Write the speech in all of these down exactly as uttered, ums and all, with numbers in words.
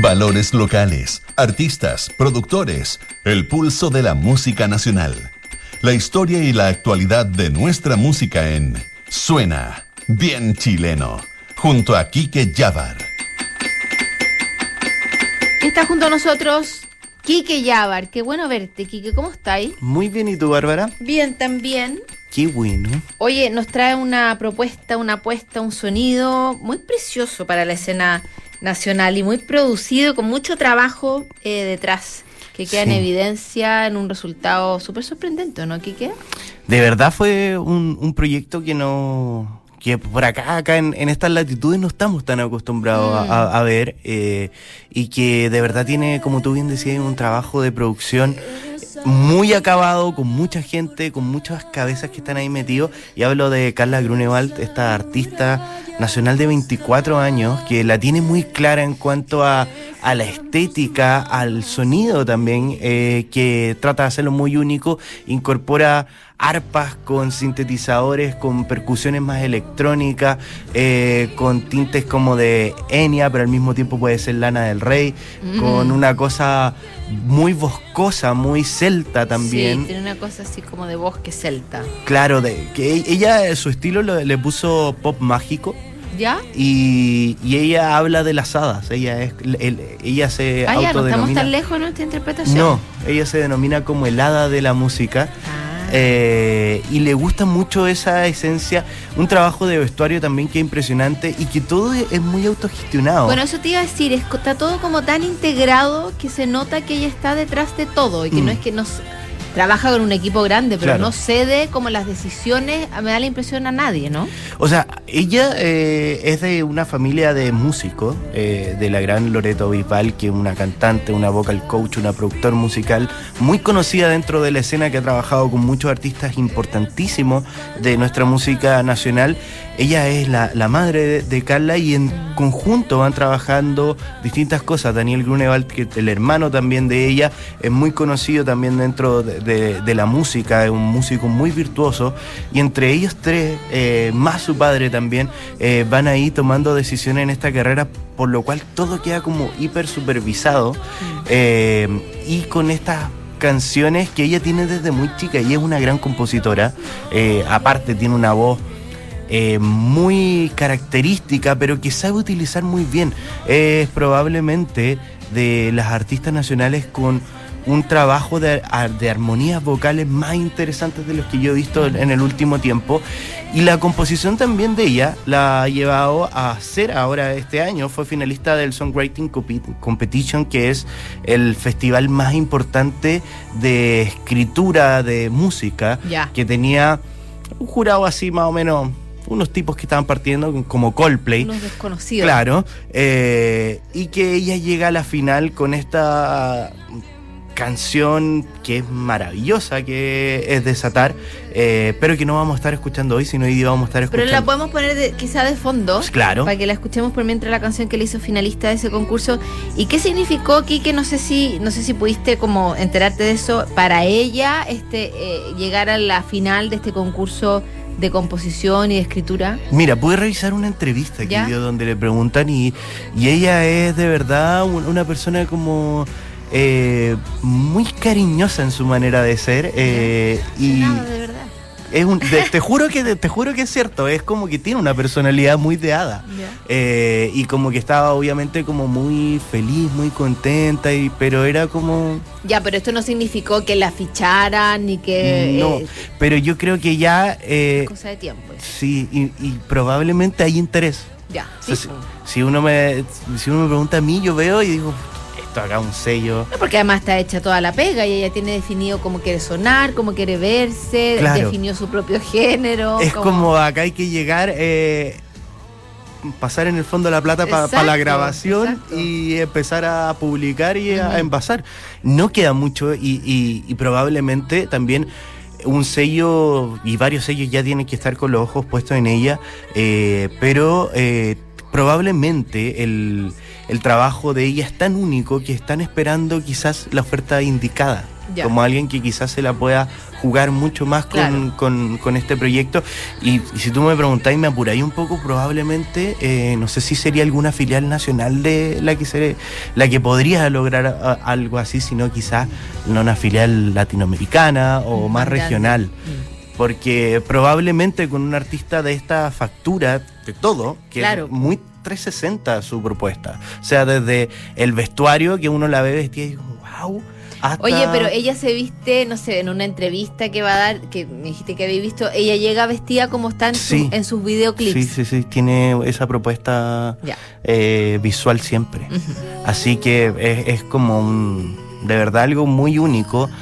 Valores locales, artistas, productores, el pulso de la música nacional. La historia y la actualidad de nuestra música en Suena Bien Chileno, junto a Quique Yávar. Está junto a nosotros Quique Yávar. Qué bueno verte, Quique. ¿Cómo estáis? Muy bien, ¿y tú, Bárbara? Bien, también. Qué bueno. Oye, nos trae una propuesta, una apuesta, un sonido muy precioso para la escena nacional y muy producido, con mucho trabajo eh, detrás, que queda sí. en evidencia en un resultado súper sorprendente, ¿no, Quique? De verdad fue un, un proyecto que no... que por acá, acá en, en estas latitudes no estamos tan acostumbrados mm. a, a ver, eh, y que de verdad tiene, como tú bien decías, un trabajo de producción muy acabado, con mucha gente, con muchas cabezas que están ahí metidos. Y hablo de Carla Grunewald, esta artista nacional de veinticuatro años, que la tiene muy clara en cuanto a, a la estética, al sonido también, eh, que trata de hacerlo muy único, incorpora arpas con sintetizadores, con percusiones más electrónicas, eh, con tintes como de Enya, pero al mismo tiempo puede ser Lana del Rey, mm. con una cosa muy boscosa, muy celta también. Sí, tiene una cosa así como de bosque celta. Claro, de que ella, su estilo lo, le puso pop mágico. ¿Ya? Y, y ella habla de las hadas. Ella es, el, ella se ah, autodenomina. Ya, no estamos tan lejos en nuestra interpretación. No, ella se denomina como el hada de la música. Ah. Eh, y le gusta mucho esa esencia, un trabajo de vestuario también que es impresionante y que todo es muy autogestionado. Bueno, eso te iba a decir, es, está todo como tan integrado que se nota que ella está detrás de todo y que mm. no es que nos trabaja con un equipo grande, pero claro. no cede como las decisiones, me da la impresión a nadie, ¿no? O sea, ella eh, es de una familia de músicos, eh, de la gran Loreto Bisbal, que es una cantante, una vocal coach, una productora musical muy conocida dentro de la escena, que ha trabajado con muchos artistas importantísimos de nuestra música nacional. Ella es la, la madre de, de Carla y en conjunto van trabajando distintas cosas. Daniel Grunewald, que el hermano también de ella, es muy conocido también dentro de, de, de la música, es un músico muy virtuoso. Y entre ellos tres, eh, más su padre también, eh, van ahí tomando decisiones en esta carrera, por lo cual todo queda como hiper supervisado. Eh, y con estas canciones que ella tiene desde muy chica, y es una gran compositora. Eh, aparte tiene una voz Eh, muy característica, pero que sabe utilizar muy bien. Es probablemente de las artistas nacionales con un trabajo de, de armonías vocales más interesantes de los que yo he visto en el último tiempo. Y la composición también de ella la ha llevado a ser ahora este año, fue finalista del Songwriting Competition, que es el festival más importante de escritura de música, yeah. que tenía un jurado así más o menos, unos tipos que estaban partiendo como Coldplay. Unos desconocidos. Claro. Eh, y que ella llega a la final con esta canción que es maravillosa, que es Desatar, eh, pero que no vamos a estar escuchando hoy, sino hoy vamos a estar escuchando. Pero la podemos poner de, quizá de fondo, pues claro, para que la escuchemos por mientras la canción que le hizo finalista de ese concurso. ¿Y qué significó, Quique? No sé si, no sé si pudiste como enterarte de eso, para ella este eh, llegar a la final de este concurso de composición y de escritura. Mira, pude revisar una entrevista que dio donde le preguntan y, y ella es de verdad una persona como eh, muy cariñosa en su manera de ser, eh, y no, de verdad. Es un, te, te juro que te, te juro que es cierto, es como que tiene una personalidad muy de hada, yeah. eh, y como que estaba obviamente como muy feliz, muy contenta, y pero era como... Ya, pero esto no significó que la ficharan ni que... No, eh, pero yo creo que ya... Eh, es cosa de tiempo. Eso. Sí, y, y probablemente hay interés. Ya, o sea, sí. Si, si, uno me, si uno me pregunta a mí, yo veo y digo... Esto acá un sello. No, porque además está hecha toda la pega y ella tiene definido cómo quiere sonar, cómo quiere verse, claro. definió su propio género. Es como, como acá hay que llegar, eh, pasar en el fondo la plata para pa la grabación, exacto. Y empezar a publicar y uh-huh. a envasar. No queda mucho y, y, y probablemente también un sello y varios sellos ya tienen que estar con los ojos puestos en ella, eh, pero eh, probablemente el... El trabajo de ella es tan único que están esperando quizás la oferta indicada. Ya. como alguien que quizás se la pueda jugar mucho más con, Claro. con, con este proyecto. Y, y si tú me preguntáis, me apuráis un poco, probablemente, eh, no sé si sería alguna filial nacional de la que se, la que podría lograr a, algo así, sino quizás no una filial latinoamericana o más grande. regional. Mm. Porque probablemente con un artista de esta factura, de todo, que Claro. es muy trescientos sesenta su propuesta. O sea, desde el vestuario, que uno la ve vestida y digo, wow, hasta... Oye, pero ella se viste, no sé, en una entrevista que va a dar, que me dijiste que habéis visto, ella llega vestida como está en, su- Sí. en sus videoclips. Sí, sí, sí, tiene esa propuesta Ya. eh, visual siempre. Ujú. Así que es, es como un, de verdad algo muy único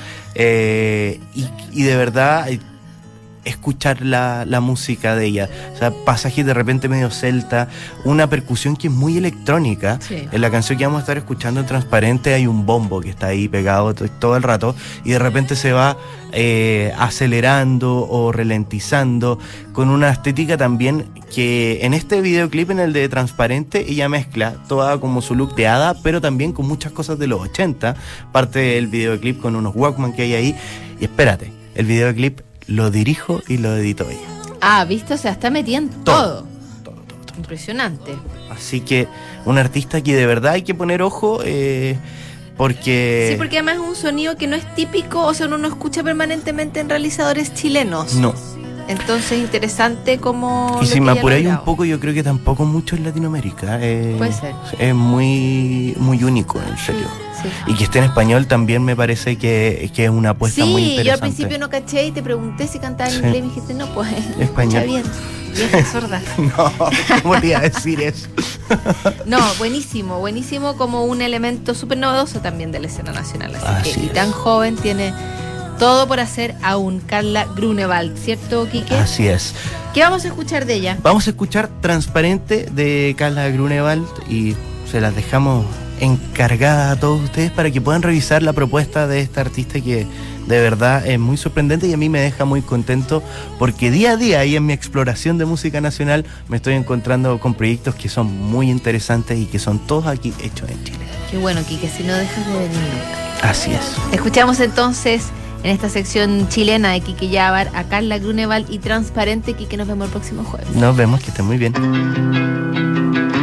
eh, y, y de verdad eh, escuchar la, la música de ella, o sea, pasajes de repente medio celta, una percusión que es muy electrónica. Sí. En la canción que vamos a estar escuchando en Transparente hay un bombo que está ahí pegado to- todo el rato y de repente se va eh, acelerando o ralentizando con una estética también que en este videoclip, en el de Transparente, ella mezcla toda como su look de hada, pero también con muchas cosas de los ochenta, parte del videoclip con unos Walkman que hay ahí. Y espérate, el videoclip lo dirijo y lo edito ella. Ah, ¿viste? O sea, está metida en todo. Todo. Todo, todo, todo. Impresionante. Así que un artista que de verdad hay que poner ojo eh, porque... Sí, porque además es un sonido que no es típico, o sea, uno no escucha permanentemente en realizadores chilenos. No. Entonces, interesante como... Y lo si que me ella apuráis ha un logrado. poco, yo creo que tampoco mucho en Latinoamérica. eh, Puede ser. Es muy, muy único, en serio. Sí. Y que esté en español también me parece que, que es una apuesta muy Sí, interesante. yo al principio no caché y te pregunté si cantaba en Sí. inglés y me dijiste, no, pues, Español. escucha bien, vieja sorda. No, ¿cómo te iba a decir eso? No, buenísimo, buenísimo como un elemento súper novedoso también de la escena nacional. Así, Así que, y es. tan joven, tiene todo por hacer aún, Carla Grunewald, ¿cierto, Quique? Así es. ¿Qué vamos a escuchar de ella? Vamos a escuchar Transparente de Carla Grunewald y se las dejamos encargada a todos ustedes para que puedan revisar la propuesta de esta artista que de verdad es muy sorprendente y a mí me deja muy contento porque día a día y en mi exploración de música nacional me estoy encontrando con proyectos que son muy interesantes y que son todos aquí hechos en Chile. Qué bueno, Quique, si no dejas de venir nunca. Así es. Escuchamos entonces en esta sección chilena de Quique Yabar a Carla Grunewald y Transparente. Quique, nos vemos el próximo jueves. Nos vemos, que estén muy bien.